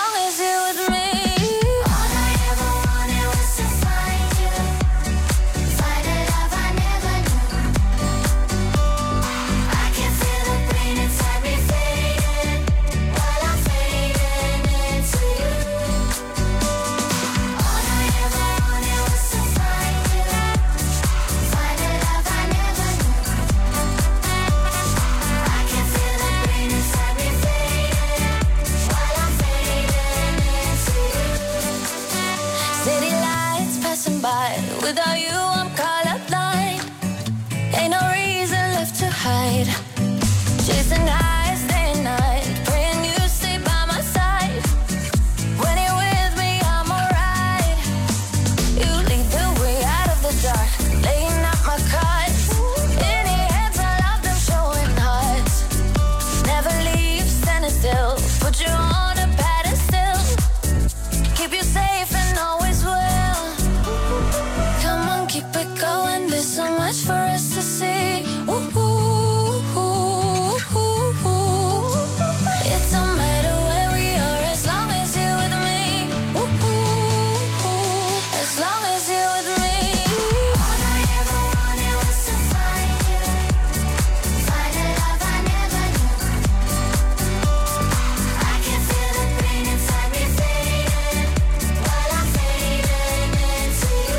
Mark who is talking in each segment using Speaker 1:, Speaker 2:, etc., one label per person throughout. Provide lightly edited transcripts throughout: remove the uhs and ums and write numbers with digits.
Speaker 1: long as you're with me. Without you, I'm colorblind. Ain't no reason left to hide. Chasing highs day and night, praying you stay by my side. When you're with me, I'm alright. You lead the way out of the dark, laying out my cards. In your hands, I love them showing hearts. Never leave standing still, put you on a pedestal. Keep you safe and always will. Keep it going, there's so much for us to see. Ooh, ooh, ooh, ooh, ooh. It don't matter where we are as long as you're with me. Ooh, ooh, ooh. As long as you're with me. All I ever wanted was to find you. Find a love I never knew. I can feel the pain inside me fading while I'm fading into you.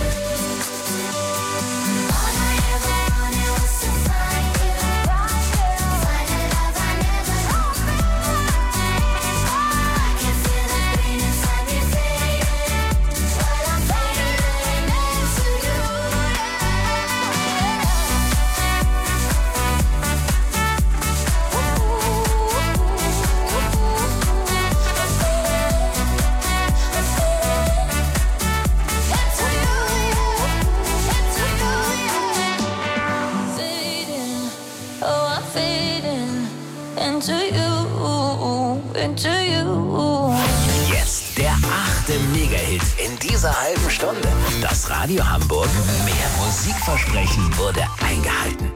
Speaker 2: Jetzt der 8. Mega-Hit in dieser halben Stunde. Das Radio Hamburg mehr Musikversprechen wurde eingehalten.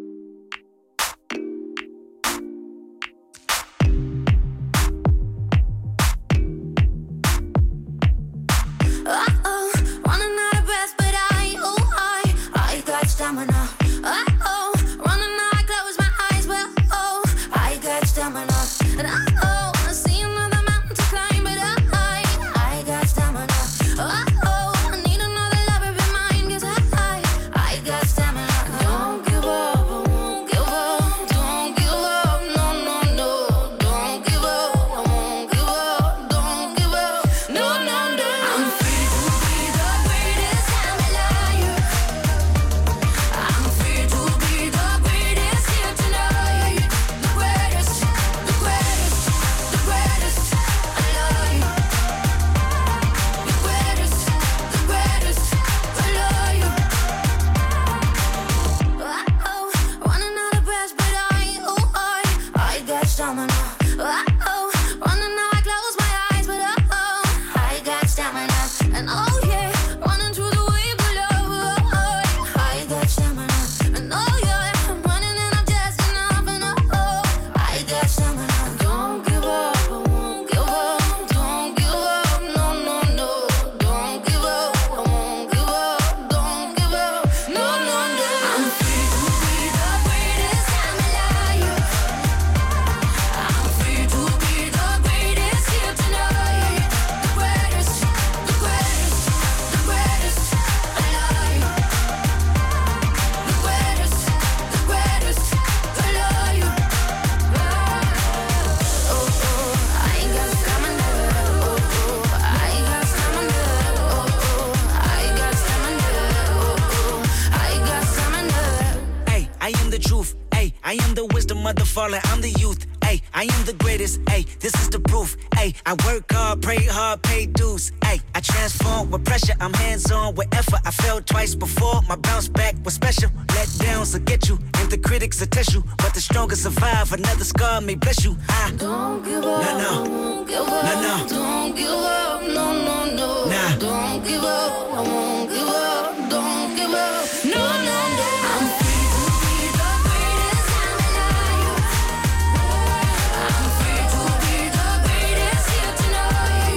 Speaker 3: Falling, I'm the youth, ayy, I am the greatest, ayy, this is the proof, ayy, I work hard, pray hard, pay dues, ayy, I transform with pressure, I'm hands-on with effort, I failed twice before, my bounce back was special, let downs will get you, and the critics will test you, but the strongest survive, another scar may bless you, I don't give up, no, won't give up, no, don't give up, no, nah, don't give up, I won't give up, don't give up, no, I'm free to be the greatest I'm alive. I'm free to be the greatest here tonight.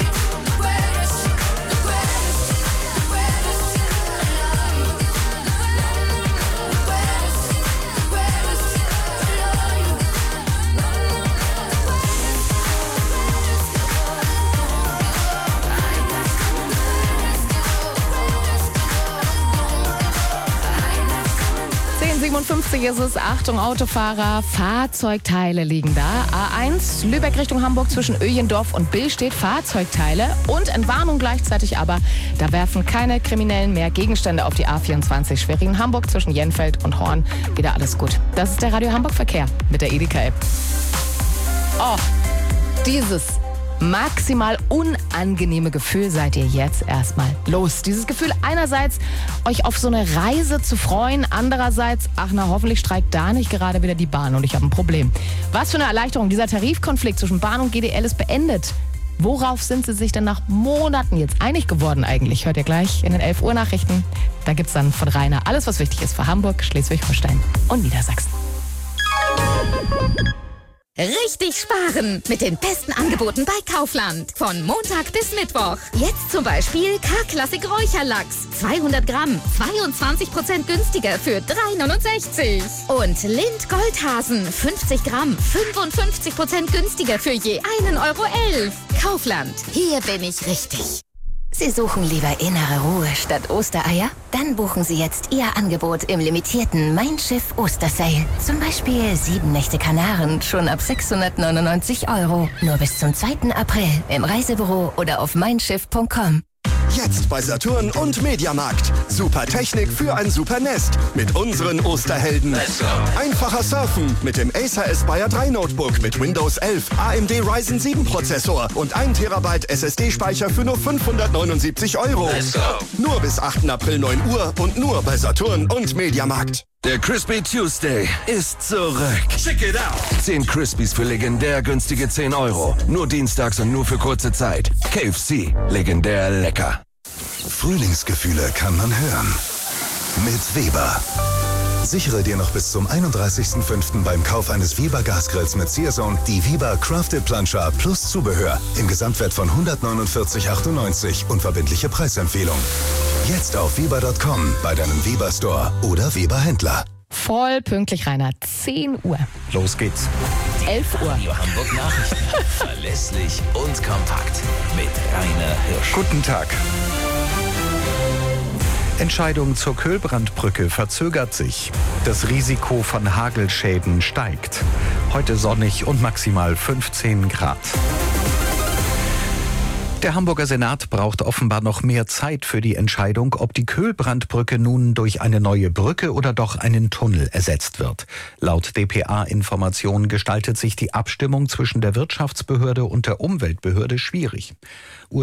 Speaker 4: 8:57 ist es. Achtung, Autofahrer, Fahrzeugteile liegen da. A1, Lübeck Richtung Hamburg zwischen Öjendorf und Bill steht Fahrzeugteile. Und Entwarnung gleichzeitig aber, da werfen keine Kriminellen mehr Gegenstände auf die A24 Schwerin-Hamburg zwischen Jenfeld und Horn. Wieder alles gut. Das ist der Radio Hamburg Verkehr mit der Edeka-App. Oh, dieses maximal unangenehme Gefühl seid ihr jetzt erstmal los. Dieses Gefühl einerseits, euch auf so eine Reise zu freuen, andererseits, hoffentlich streikt da nicht gerade wieder die Bahn und ich habe ein Problem. Was für eine Erleichterung, dieser Tarifkonflikt zwischen Bahn und GDL ist beendet. Worauf sind sie sich denn nach Monaten jetzt einig geworden eigentlich? Hört ihr gleich in den 11 Uhr Nachrichten. Da gibt's dann von Rainer alles, was wichtig ist für Hamburg, Schleswig-Holstein und Niedersachsen.
Speaker 5: Richtig sparen mit den besten Angeboten bei Kaufland. Von Montag bis Mittwoch. Jetzt zum Beispiel K-Klassik Räucherlachs. 200 Gramm, 22% günstiger für 3,69. Und Lind Goldhasen, 50 Gramm, 55% günstiger für je 1,11 Euro. Kaufland, hier bin ich richtig.
Speaker 6: Sie suchen lieber innere Ruhe statt Ostereier? Dann buchen Sie jetzt Ihr Angebot im limitierten Mein Schiff Ostersale. Zum Beispiel 7 Nächte Kanaren, schon ab 699 €. Nur bis zum 2. April im Reisebüro oder auf meinschiff.com.
Speaker 7: Jetzt bei Saturn und Mediamarkt. Super Technik für ein super Nest mit unseren Osterhelden. Einfacher surfen mit dem Acer Aspire 3 Notebook mit Windows 11, AMD Ryzen 7 Prozessor und 1 TB SSD-Speicher für nur 579 €. Nur bis 8. April 9 Uhr und nur bei Saturn und Mediamarkt.
Speaker 8: Der Crispy Tuesday ist zurück.
Speaker 7: Check it out.
Speaker 8: 10 Crispies für legendär günstige 10 €. Nur dienstags und nur für kurze Zeit. KFC, legendär lecker.
Speaker 9: Frühlingsgefühle kann man hören. Mit Weber. Sichere dir noch bis zum 31.05. beim Kauf eines Weber Gasgrills mit Searzone die Weber Crafted Plancha plus Zubehör im Gesamtwert von 149,98 € und verbindliche Preisempfehlung. Jetzt auf weber.com, bei deinem Weber Store oder Weber Händler.
Speaker 4: Voll pünktlich, Rainer. 10 Uhr.
Speaker 9: Los geht's.
Speaker 4: 11 Uhr.
Speaker 2: Radio Hamburg Nachrichten. Verlässlich und kompakt. Mit Rainer Hirsch.
Speaker 10: Guten Tag. Entscheidung zur Köhlbrandbrücke verzögert sich. Das Risiko von Hagelschäden steigt. Heute sonnig und maximal 15 Grad. Der Hamburger Senat braucht offenbar noch mehr Zeit für die Entscheidung, ob die Köhlbrandbrücke nun durch eine neue Brücke oder doch einen Tunnel ersetzt wird. Laut dpa-Informationen gestaltet sich die Abstimmung zwischen der Wirtschaftsbehörde und der Umweltbehörde schwierig.